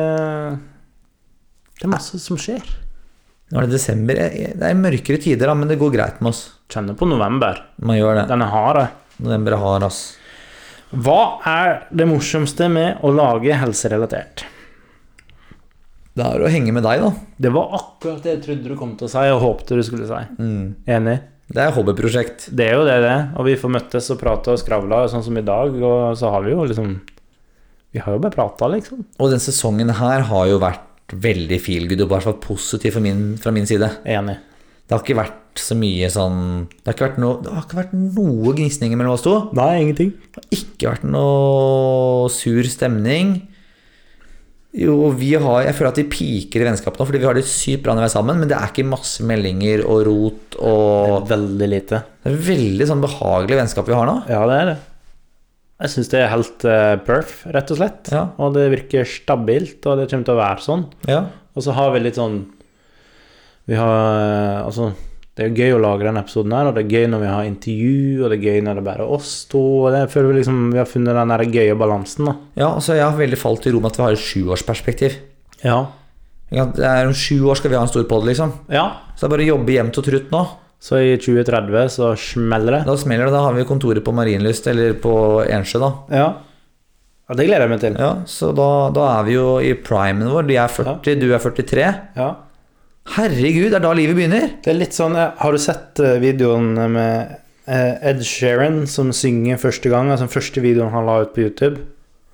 det er masse som skjer. Nå er det desember. Det er mørkere tider, da, men det går greit med oss. Kjenner på november. Man gjør det. Den er hard. November er hard, ass. Hva er det morsomste med å lage helserelatert? Det er å henge med deg, da. Det var akkurat det jeg trodde du kom til å si, og håpte du skulle si. Enig? Det er hobbyprosjekt. Det er jo det, og vi får møttes og prate og skravle, sånn som i dag, og så har vi jo liksom, vi har jo bare pratet, liksom. Og den sesongen her har jo vært veldig feelgood, og bare vært positiv fra min side. Enig. Det har ikke vært så mye sånn, det har ikke vært noe gnisninger mellom oss to. Nei, ingenting. Det har ikke vært noe sur stemning. Jo, jeg føler at vi piker i vennskapet nå, fordi vi har det sykt bra når vi er sammen, men det er ikke masse meldinger og rot og... Det er veldig lite. Det er veldig sånn behagelig vennskap vi har nå. Ja, det er det. Jeg synes det er helt perf, rett og slett. Ja. Og det virker stabilt, og det kommer til å være sånn. Ja. Og så har vi litt sånn... Vi har... Altså... Det er gøy å lage denne episoden her, og det er gøy når vi har intervju, og det er gøy når det bare er oss to, og det føler vi liksom, vi har funnet den der gøye balansen da. Ja, altså jeg har veldig falt i ro med at vi har et 7-årsperspektiv. Ja. Det er om 7 år skal vi ha en stor podd, liksom. Ja. Så det er bare å jobbe jevnt og trutt nå. Så i 2030 så smeller det? Da smeller det, da har vi kontoret på Marienlyst, eller på Ensjø da. Ja. Ja, det gleder jeg meg til. Ja, så da er vi jo i primen vår, de er 40, du er 43. Ja. Herregud, det er da livet begynner. Det er litt sånn, har du sett videoen med Ed Sheeran som synger første gang, altså den første videoen han la ut på YouTube?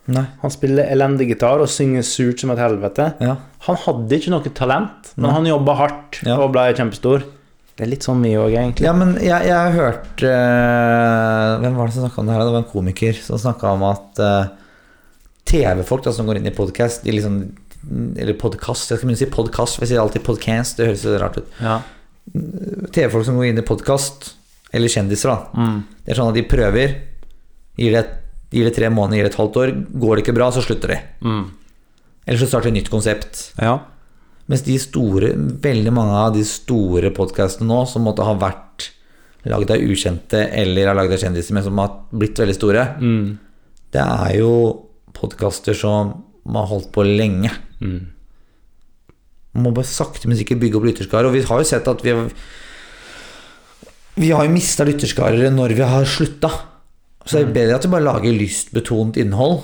Nei. Han spiller elendig gitar og synger surt som et helvete. Ja. Han hadde ikke noe talent, men han jobbet hardt og ble kjempestor. Det er litt sånn mye også, egentlig. Ja, men jeg har hørt hvem var det som snakket om det her? Det var en komiker som snakket om at TV-folk da, som går inn i podcast, de liksom, eller podcast, jeg skal begynne å si podcast, jeg sier alltid podcast, det høres jo rart ut. Ja. TV-folk som går inn i podcast, eller kjendiser da, det er sånn at de prøver, gir det 3 måneder, gir det et halvt år, går det ikke bra, så slutter de. Eller så starter et nytt konsept. Ja. Mens veldig mange av de store podcastene nå, som måtte ha vært laget av ukjente, eller har laget av kjendiser, men som har blitt veldig store, det er jo podcaster som man har holdt på lenge. Man må bare sakte, men sikkert bygge opp lytterskare, og vi har jo sett at vi har jo mistet lytterskare når vi har sluttet. Så det er bedre at vi bare lager lystbetont innhold.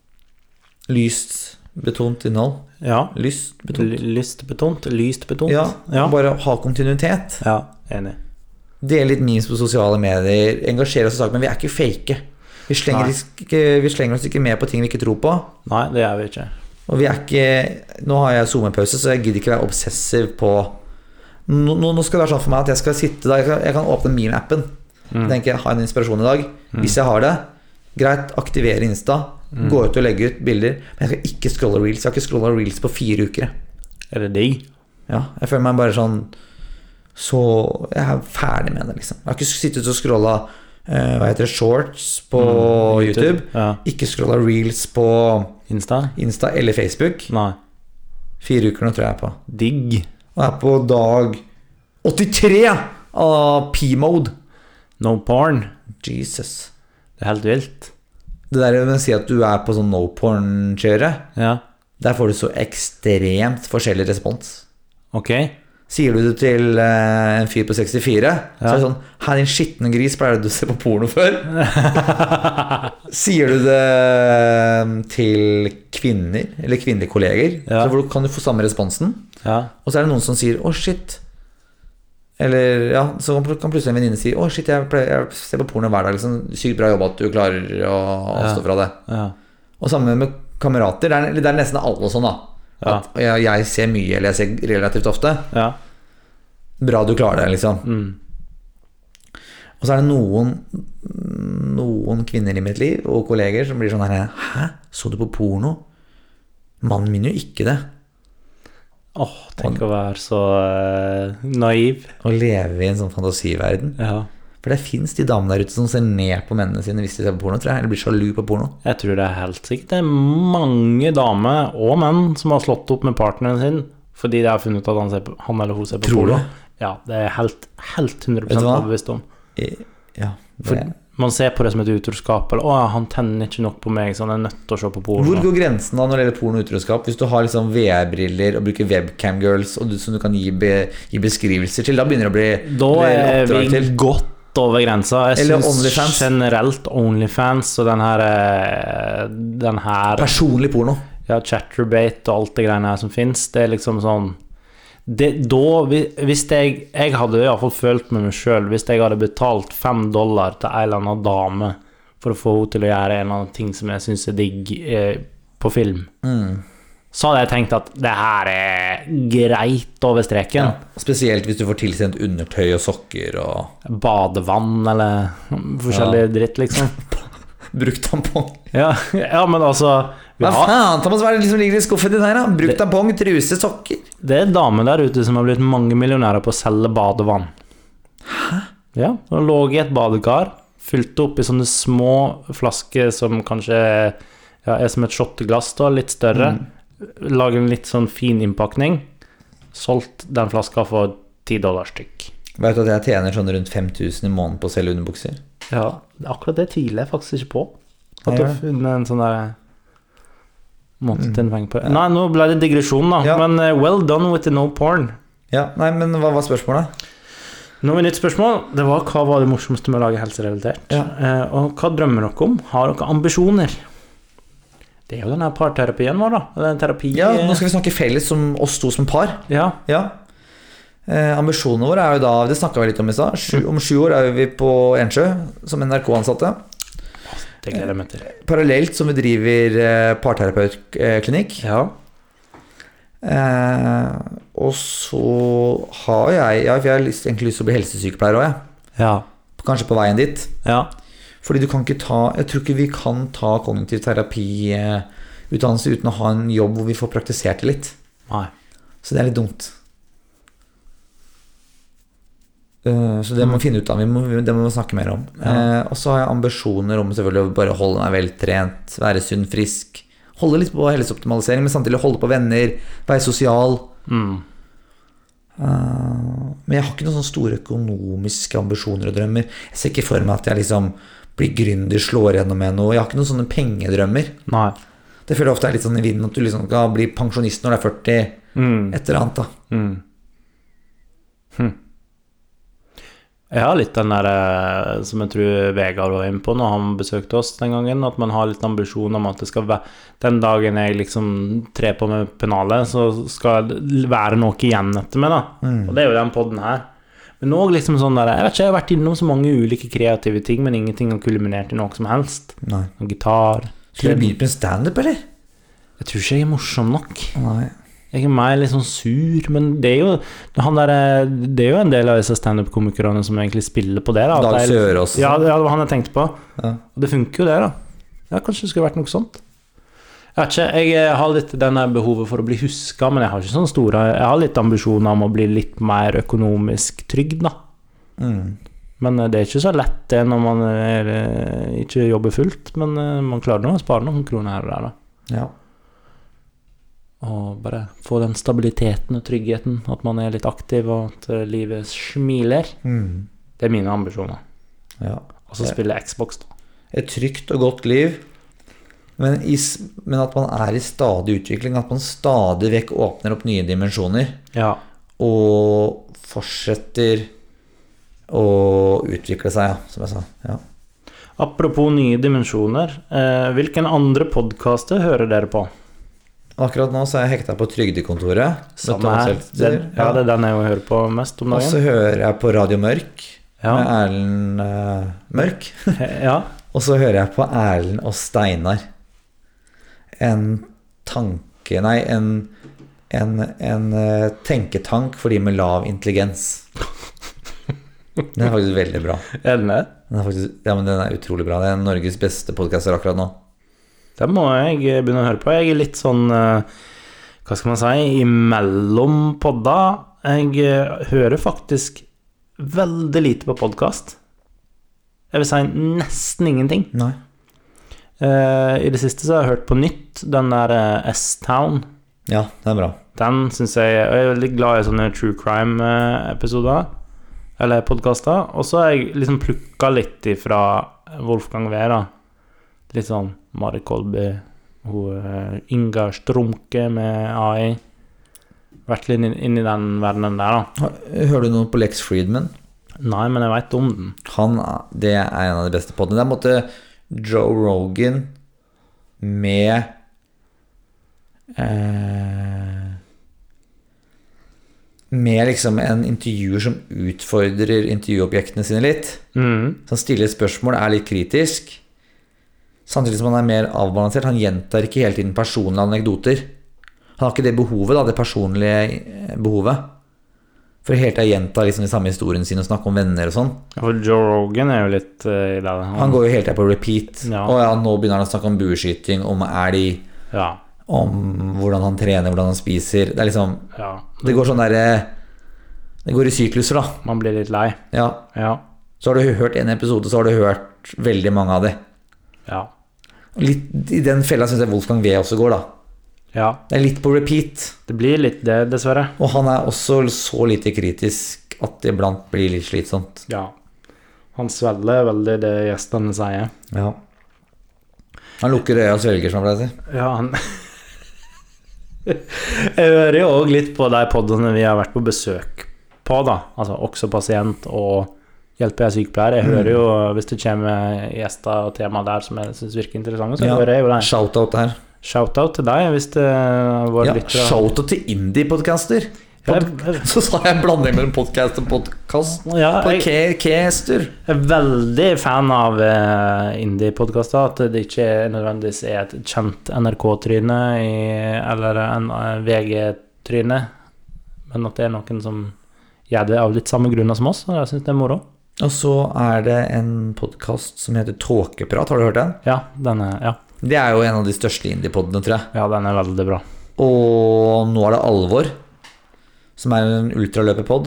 Ja. Lystbetont. Lystbetont. Ja, bare ha kontinuitet. Ja, enig. Dele litt memes på sosiale medier, engasjere oss i saker, men vi er ikke fake. Vi slenger oss ikke med på ting vi ikke tror på. Nei, det gjør vi ikke. Og vi er ikke, nå har jeg zoom-pause, så jeg gidder ikke være obsessiv på nå skal det være sånn for meg at jeg skal sitte da, jeg kan åpne meme-appen. Tenker jeg har en inspirasjon i dag. Hvis jeg har det, greit, aktivere Insta, gå ut og legge ut bilder, men jeg skal ikke scrolle reels. Jeg har ikke scrollet reels på 4 uker. Er det digg? Ja, jeg føler meg bare sånn, så jeg er ferdig med det liksom. Jeg har ikke sittet og scrollet hva heter det, shorts på YouTube. Ja. Ikke scrollet reels på Insta eller Facebook. Nei. 4 uker nå tror jeg på. Digg. Og jeg er på dag 83 av P-mode. No porn. Jesus. Det er helt vilt. Det der med å si at du er på sånn no porn-kjøret, Ja. der får du så ekstremt forskjellig respons. Ok. Sier du det til en fyr på 64, så er det sånn, her din skittende gris, pleier du å se på porno før? Sier du det til kvinner, eller kvinnelige kolleger, så kan du få samme responsen. Ja. Og så er det noen som sier, shit. Eller, ja, så kan plutselig en venninne si, shit, jeg ser på porno hver dag, liksom. Sykt bra jobb at du klarer å avstå fra det. Ja. Og sammen med kamerater, det er nesten alle sånn da. At jeg ser mye, eller jeg ser relativt ofte. Ja. Bra du klarer det, liksom. Og så er det noen kvinner i mitt liv, og kolleger, som blir sånn her, hæ? Så du på porno? Mannen min jo ikke det. Tenk å være så naiv. Og leve i en sånn fantasiverden. Ja. For det finnes de damene der ute som ser ned på mennene sine hvis de ser på porno, tror jeg, eller blir sjalu på porno. Jeg tror det er helt sikkert. Det er mange damer og menn som har slått opp med partneren sin fordi de har funnet ut at han eller hun ser på porno. Ja, det er helt 100% overbevist om. Ja, for man ser på det som et utroskap, eller han tenner ikke nok på meg, så han er nødt til å se på porno. Hvor går grensen da når det gjelder porno og utroskap? Hvis du har liksom VR-briller og bruker webcam girls som du kan gi beskrivelser til, da begynner det å bli da er vi godt over grensa. Jeg eller synes OnlyFans. Generelt OnlyFans og den her personlig porno. Ja, Chatterbait og alt det greiene her som finnes. Det er liksom sånn hvis jeg hadde i hvert fall følt med meg selv hvis jeg hadde betalt $5 til en eller annen dame for å få henne til å gjøre en eller annen ting som jeg synes er digg på film, så hadde jeg tenkt at det her er greit over streken. Spesielt hvis du får tilsendt undertøy og sokker og badevann eller forskjellig dritt liksom. Brukt tampong. Ja, men altså hva faen, Thomas, hva er det som ligger i skuffen din her da? Brukt tampong, truse, sokker. Det er damer der ute som har blitt mange millionærer på å selge badevann. Hæ? Ja, og lå i et badekar, fylt opp i sånne små flasker som kanskje er som et shotteglass da, litt større. Lage en litt sånn fin innpakning. Solgt den flaska for $10 stykk. Vet du at jeg tjener sånn rundt 5.000 i måneden på å selge underbukser? Ja, akkurat det tviler jeg faktisk ikke på. At du har funnet en sånn der måte til en penger på. Nei, nå ble det digresjon da. Men well done with the no porn. Ja, nei, men hva var spørsmålet? Nå er nytt spørsmål. Det var hva var det morsomste med å lage helserelatert? Og hva drømmer dere om? Har dere ambisjoner? Det er jo denne parterapien vår da. Ja, nå skal vi snakke felles som oss to som par. Ja. Ambisjonene våre er jo da, det snakket vi litt om i stad, om 7 år er vi på Ensjø som NRK-ansatte. Det gleder jeg meg til. Parallelt som vi driver parterapeutklinikk. Ja. Og så har jeg har egentlig lyst til å bli helsesykepleier også, Ja. Kanskje på veien dit. Ja. Fordi du kan ikke jeg tror ikke vi kan ta kognitiv terapi-utdannelse uten å ha en jobb hvor vi får praktisert det litt. Nei. Så det er litt dumt. Så det må vi finne ut av, det må vi snakke mer om. Og så har jeg ambisjoner om selvfølgelig å bare holde meg veltrent, være sunn, frisk, holde litt på helseoptimalisering, men samtidig holde på venner, være sosial. Men jeg har ikke noen sånne store økonomiske ambisjoner og drømmer. Jeg ser ikke for meg at jeg liksom blir gründer, slår gjennom med noe. Jeg har ikke noen sånne pengedrømmer. Nei. Det føler jeg ofte er litt sånn i vinden, at du liksom skal bli pensjonist når du er 40, et eller annet da. Jeg har litt den der, som jeg tror Vegard var inne på når han besøkte oss den gangen, at man har litt ambisjon om at det skal være, den dagen jeg liksom trer på med pennalet, så skal det være noe igjen etter meg da. Og det er jo den podden her. Men også liksom sånn der, jeg vet ikke, jeg har vært innom så mange ulike kreative ting, men ingenting har kulminert i noe som helst. Nei. Gitar. Skal du begynne med stand-up, eller? Jeg tror ikke jeg er morsom nok. Nei. Jeg er mer litt sånn sur, men det er jo det er jo en del av disse stand-up-komikerne som egentlig spiller på det da. Dag Sørås. Ja, det var han jeg tenkte på. Ja. Og det funker jo det da. Ja, kanskje det skulle vært noe sånt. Jeg vet ikke, jeg har litt denne behovet for å bli husket, men jeg har ikke sånn store, jeg har litt ambisjoner om å bli litt mer økonomisk trygg da. Men det er ikke så lett det når man ikke jobber fullt, men man klarer nå å spare noen kroner her og der da. Ja. Og bare få den stabiliteten og tryggheten, at man er litt aktiv og at livet smiler. Det er mine ambisjoner. Ja. Og så spille Xbox da. Et trygt og godt liv, men at man er i stadig utvikling, at man stadig vekk åpner opp nye dimensjoner. Ja. Og fortsetter å utvikle seg, ja, som jeg sa. Ja. Apropos nye dimensjoner, hvilken andre podcaster hører dere på? Akkurat nå så er jeg hekta på Trygdekontoret. Samme her. Det er den jeg hører på mest om dagen. Og så hører jeg på Radio Mørk med Erlend Mørk. Ja. Og så hører jeg på Erlend og Steinar. En tenketank for de med lav intelligens. Den er faktisk veldig bra. Er den det? Men den er utrolig bra. Det er Norges beste podcaster akkurat nå. Det må jeg begynne å høre på. Jeg er litt sånn, hva skal man si, imellom podda. Jeg hører faktisk veldig lite på podcast. Jeg vil si nesten ingenting. Nei. I det siste så har jeg hørt på nytt, den der S-Town. Ja, det er bra. Den synes jeg er veldig glad i sånne true crime-episoder, eller podcaster. Og så har jeg liksom plukket litt fra Wolfgang Vera. Litt sånn Marit Kolby, Inga Strumke med AI. Vært litt inn i den verdenen der da. Hører du noe på Lex Friedman? Nei, men jeg vet om den. Det er en av de beste poddene. Det er en måte Joe Rogan med liksom en intervjuer som utfordrer intervjuobjektene sine litt. Som stiller spørsmål, er litt kritisk. Samtidig som han er mer avbalansert. Han gjentar ikke hele tiden personlige anekdoter. Han har ikke det behovet da, det personlige behovet. For helt til å gjenta liksom de samme historiene sine og snakke om venner og sånn. For Joe Rogan er jo litt i det. Han går jo helt til på repeat. Ja. Og ja, nå begynner han å snakke om bueskyting, om elg, om hvordan han trener, hvordan han spiser. Det er liksom, det går sånn der, det går i sykluser da. Man blir litt lei. Ja. Så har du hørt en episode, så har du hørt veldig mange av det. Ja. Litt i den fella synes jeg Wolfgang V også går da. Ja. Det er litt på repeat. Det blir litt det, dessverre. Og han er også så lite kritisk at det iblant blir litt slitsomt. Ja. Han svelger veldig det gjestene sier. Ja. Han lukker øya og svelger, som han pleier å si. Ja, han... Jeg hører jo også litt på de poddene vi har vært på besøk på da. Altså også pasient og hjelper jeg sykepleier. Jeg hører jo, hvis det kommer gjester og tema der som jeg synes virker interessant, så hører jeg jo det. Shoutout her. Shoutout til deg, hvis det var litt... Shoutout til indie-podcaster. Så sa jeg en blanding mellom podcast og podcast. Ja, Podcaster. Jeg er veldig fan av indie-podcaster, at det ikke nødvendigvis er et kjent NRK-tryne eller en VG-tryne, men at det er noen som gjør det av litt samme grunner som oss, og jeg synes det er moro. Og så er det en podcast som heter Tåkeprat, har du hørt den? Ja, ja. Det er jo en av de største indie-poddene, tror jeg. Ja, den er veldig bra. Og nå er det Alvor, som er en ultraløpepod.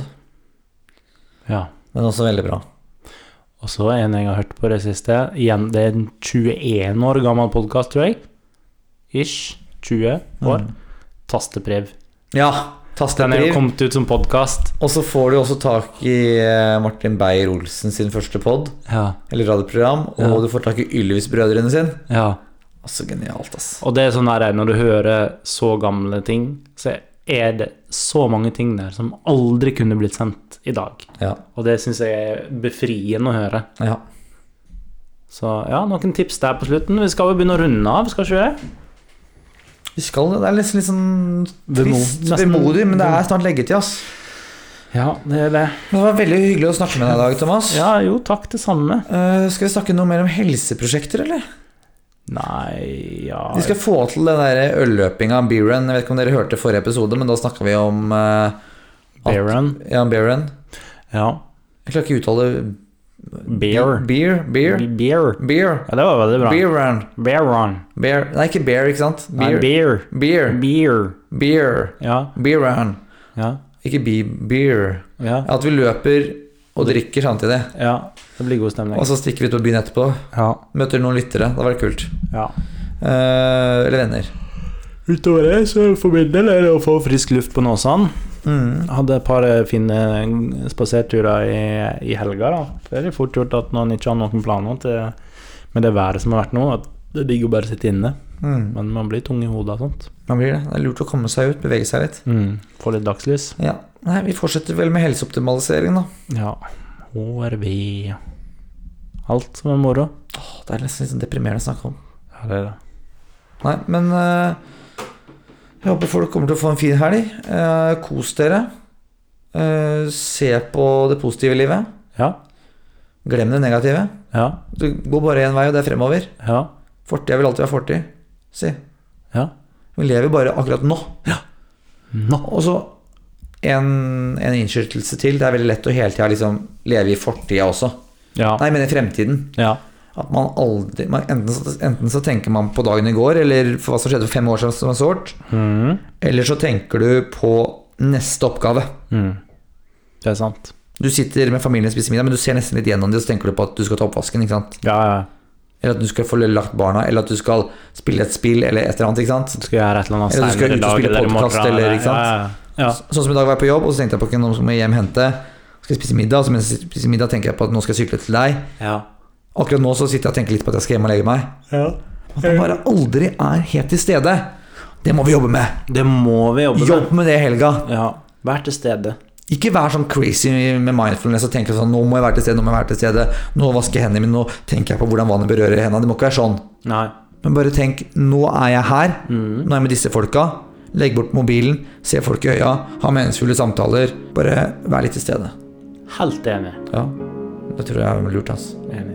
Ja. Men også veldig bra. Og så en jeg har hørt på det siste. Igjen, det er en 21 år gammel podcast, tror jeg. Ish. 20 år. Tasteprev. Ja, Den er Tasteprev. jo kommet ut som podcast. Og så får du også tak i Martin Beyer-Olsen sin første podd, Ja. eller radioprogram, og du får tak i Ylvis-brødrene sin. Ja. Altså genialt, ass. Og det er sånn der, når du hører så gamle ting, så er det så mange ting der som aldri kunne blitt sendt i dag. Ja. Og det synes jeg er befriende å høre. Ja. Så ja, noen tips der på slutten. Vi skal jo begynne å runde av, skal ikke det? Vi skal, det er litt sånn trist, Nesten- vemodig, men det er snart leggetid, ass. Ja, det er det. Men det var veldig hyggelig å snakke med deg i dag, Thomas. Ja, jo, takk det samme. Skal vi snakke noe mer om helseprosjekter, eller? Nei, ja. Vi skal få til den der ølløpinga, beer run. Jeg vet ikke om dere hørte forrige episode, men da snakket vi om Beer run. Ja, beer run. Ja. Jeg klarer ikke å uttale Beer. Beer. Ja, det var veldig bra. Beer run. Beer run. Beer. Nei, ikke bear, ikke sant? Nei, beer. Beer. Ja. Beer run. Ja. Ikke beer. Ja. At vi løper og drikker samtidig. Ja. Det blir god stemning. Og så stikker vi til byen etterpå. Ja. Møter noen lyttere. Det var kult. Ja. Eller venner. Utover det, så for min del er det å få frisk luft på Nåsan. Hadde et par fine spaserturer i helga da. Det er fort gjort at man ikke har noen planer med det været som har vært nå, at det er digg å bare sitte inne. Men man blir tung i hodet og sånt. Man blir det. Det er lurt å komme seg ut, bevege seg litt. Få litt dagslys. Ja. Nei, vi fortsetter vel med helseoptimalisering da. Ja. HRV. Alt som er moro. Det er nesten litt sånn deprimerende å snakke om. Ja, det er det. Nei, men jeg håper folk kommer til å få en fin helg. Kos dere. Se på det positive livet. Ja. Glem det negative. Ja. Det går bare en vei, og det er fremover. Ja. Fortid vil alltid være fortid. Si. Ja. Vi lever bare akkurat nå. Nå. Og så en innskytelse til. Det er veldig lett å hele tiden liksom leve i fortida også. Ja. Nei, men i fremtiden. Ja. At man aldri enten så tenker man på dagen i går, eller for hva som skjedde for 5 år siden som var sårt, eller så tenker du på neste oppgave. Det er sant. Du sitter med familien og spiser middag, men du ser nesten litt gjennom det, og så tenker du på at du skal ta oppvasken, ikke sant? Ja, ja. Eller at du skal få lagt barna, eller at du skal spille et spill, eller et eller annet, ikke sant? Du skal gjøre et eller annet Eller du skal senere ut og dag, spille eller i podcast, morgen, eller, ikke sant? Ja. Sånn som i dag var jeg på jobb, og så tenkte jeg på noen som må hjem hente. Skal jeg spise middag, og så mens jeg spiser middag tenker jeg på at nå skal jeg sykle til deg. Ja. Akkurat nå så sitter jeg og tenker litt på at jeg skal hjem og legge meg. Ja. At man bare aldri er helt til stede. Det må vi jobbe med. Det må vi jobbe med. Jobb med det i helga. Ja. Vær til stede. Ikke vær sånn crazy med mindfulness og tenke sånn, nå må jeg være til stede, nå må jeg være til stede, nå vasker jeg hendene mine, nå tenker jeg på hvordan vannet berører hendene. Det må ikke være sånn. Nei. Men bare tenk, nå er jeg her, nå er jeg med disse folka. Legg bort mobilen, se folk i øya, ha meningsfulle samtaler. Bare vær litt til stede. Helt enig. Ja, det tror jeg er lurt, altså. Enig.